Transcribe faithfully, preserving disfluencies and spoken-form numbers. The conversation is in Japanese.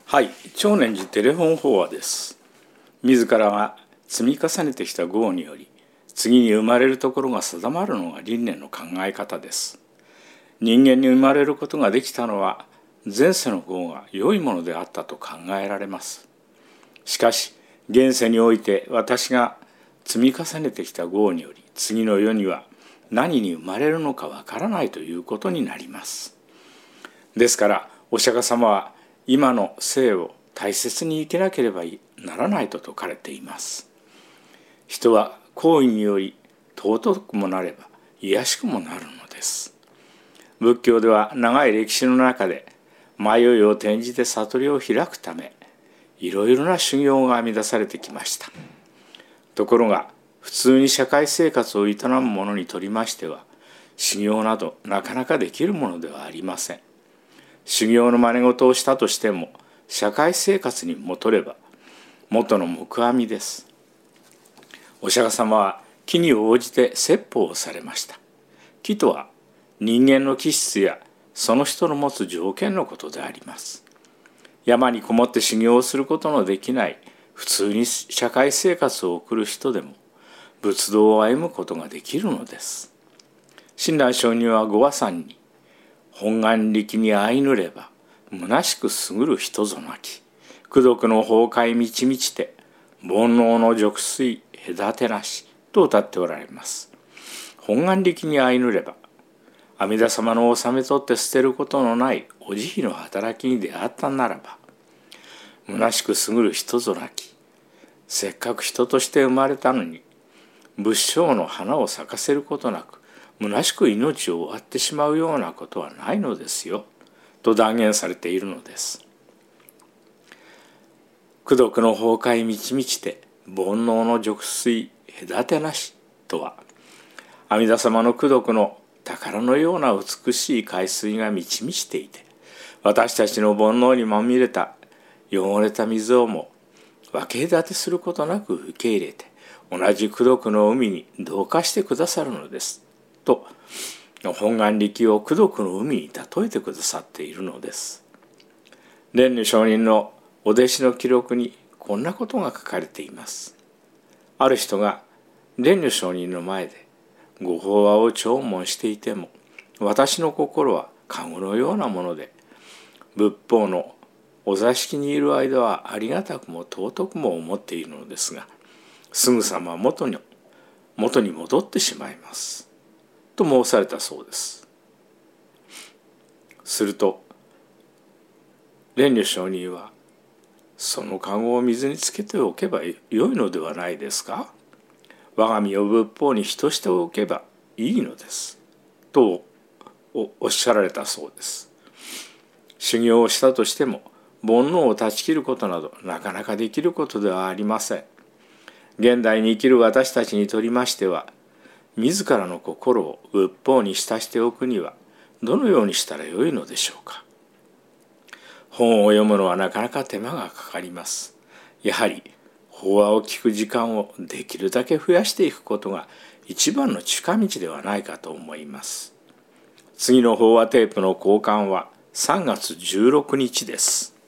はい、長年寺テレフォン法話です。自らが積み重ねてきた業により、次に生まれるところが定まるのが輪廻の考え方です。人間に生まれることができたのは、前世の業が良いものであったと考えられます。しかし、現世において私が積み重ねてきた業により、次の世には何に生まれるのかわからないということになります。ですから、お釈迦様は、今の生を大切に生きなければならないと説かれています。人は行為により尊くもなれば卑しくもなるのです。仏教では長い歴史の中で迷いを転じて悟りを開くため、いろいろな修行が編み出されてきました。ところが普通に社会生活を営む者にとりましては、修行などなかなかできるものではありません。修行の真似事をしたとしても、社会生活に戻れば元の木阿弥です。お釈迦様は機に応じて説法をされました。機とは人間の気質やその人の持つ条件のことであります。山にこもって修行をすることのできない普通に社会生活を送る人でも仏道を歩むことができるのです。親鸞上人はご和参に、本願力に相ぬれば虚しく優る人ぞなき、功徳の崩壊満ち満ちて煩悩の熟睡隔てなしと歌っておられます。本願力に相ぬれば、阿弥陀様の納めとって捨てることのないお慈悲の働きに出会ったならば、虚しく優る人ぞなき、せっかく人として生まれたのに仏性の花を咲かせることなく虚しく命を終わってしまうようなことはないのですよと断言されているのです。功徳の崩壊満ち満ちて煩悩の熟睡隔てなしとは、阿弥陀様の功徳の宝のような美しい海水が満ち満ちていて、私たちの煩悩にまみれた汚れた水をも分け隔てすることなく受け入れて、同じ功徳の海に同化してくださるのですと、本願力を功徳の海に例えてくださっているのです。蓮如上人のお弟子の記録にこんなことが書かれています。ある人が蓮如上人の前でご法話を聴聞していても、私の心は籠のようなもので、仏法のお座敷にいる間はありがたくも尊くも思っているのですが、すぐさま元に元に戻ってしまいますと申されたそうです。すると蓮如上人は、その籠を水につけておけばよいのではないですか。我が身を仏法に等しておけばいいのですと お, おっしゃられたそうです。修行をしたとしても煩悩を断ち切ることなどなかなかできることではありません。現代に生きる私たちにとりましては、自らの心を仏法に浸しておくにはどのようにしたらよいのでしょうか。本を読むのはなかなか手間がかかります。やはり法話を聞く時間をできるだけ増やしていくことが一番の近道ではないかと思います。次の法話テープの交換はさんがつじゅうろくにちです。